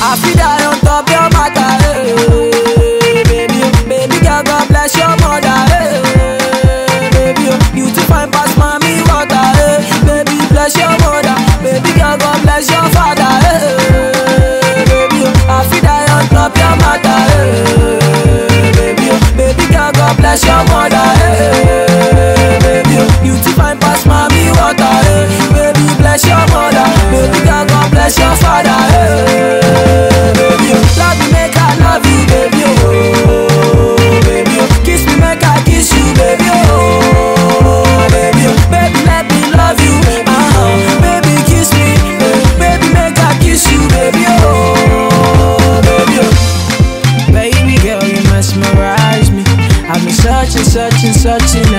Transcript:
I feel that on top your matter, baby girl, God bless your mother, baby, you too fine pass mommy water, baby, bless your mother, baby girl, God bless your father, baby, I feel that on top your matter, baby girl, God bless your mother, baby, you too fine pass mommy water, baby, bless your mother, baby girl, God bless your father, baby, love me make I love you, baby, oh, baby, kiss me make I kiss you, baby, oh, baby, baby let me love you, baby kiss me, baby make I kiss you, baby, oh, baby girl, you mesmerize me. I've been searching